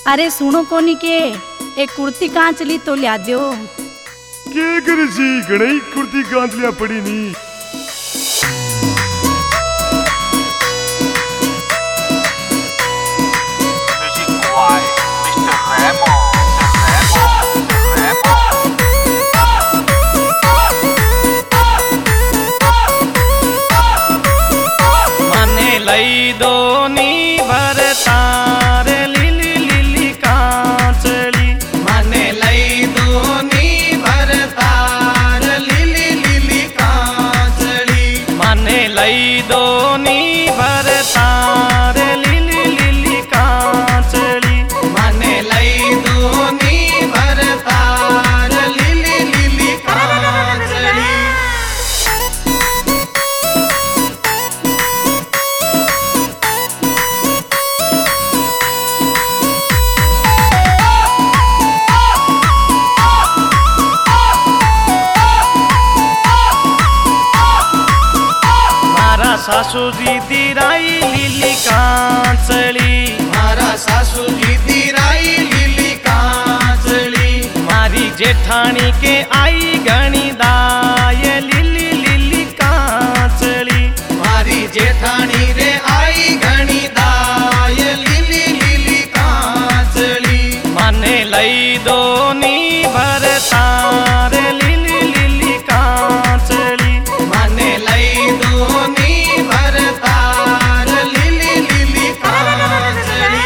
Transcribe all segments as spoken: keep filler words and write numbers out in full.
अरे सुनो कोनी के एक कुर्ती कहाँ चली तो लिया दो। के करसी घणी कुर्ती कांच लिया पड़ी नी। लई दो नी भरतार लिली लिली कांचली माने लई दो नी भरतार लिली लिली कांचली माने लई दो नी भरतार लिली लिली कांचली माने लई दो नी भरतार लिली लिली कांचली। सासू जी दिराई लिली कांचली मारा सासू जी दिराई लिली कांचली मारी जेठानी के आई घणी दाय लिली लिली कांचली मारी जेठानी रे आई घणी दाय लिली लिली कांचली माने लई दो नी भरतार लिली लिली कांचली माने लई दो नी भरतार लिली लिली कांचली।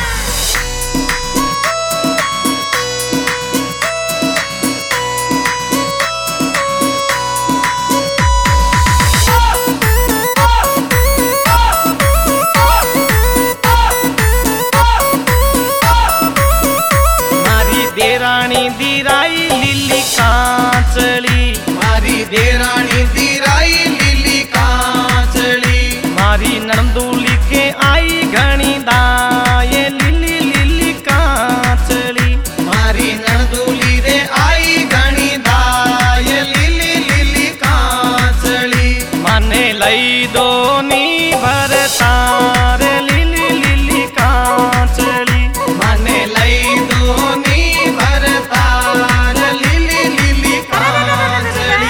मारी देरानी दिराई लिली कांचली मारी देरानी दिराई लिली कांचली मारी नंदूली के आई घणी दाय लिली लिली कांचली मारी नंदूली रे आई घणी दाय लिली लिली कांचली माने लई दो नी भरतार लिली लिली कांचली माने लई दो नी भरतार लिली लिली कांचली।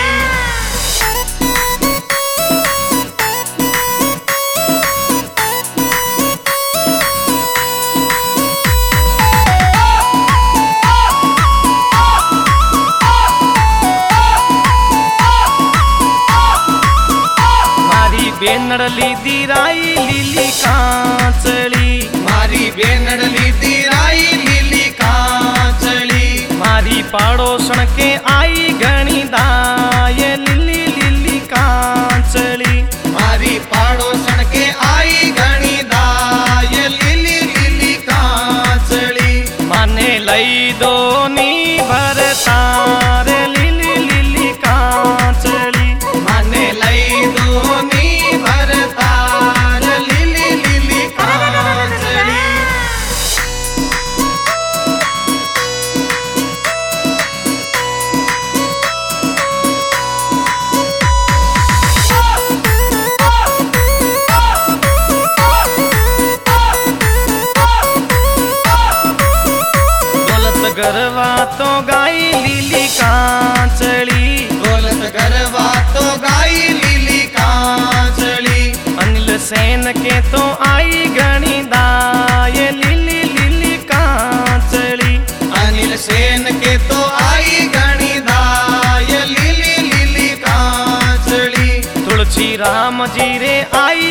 बेनड़ली दिराई लिली कांचली मारी बेनड़ली दिराई लिली कांचली मारी पाड़ोसन के आई घणी दाय लिली लिली कांचली मारी पाड़ोसन के आई घणी दाय लिली लिली कांचली माने लई दो नी भरतार लिली लिली कांचली माने लई दो नी भरतार लिली लिली कांचली। दौलत गरवा तो गाई लिली कांचली दौलत गरवा तो गाई लिली कांचली अनिल सेन के तो आई घणी दाय लिली लिली कांचली अनिल सेन के तो आई घणी दाय लिली लिली कांचली तुलसी राम जी रे आई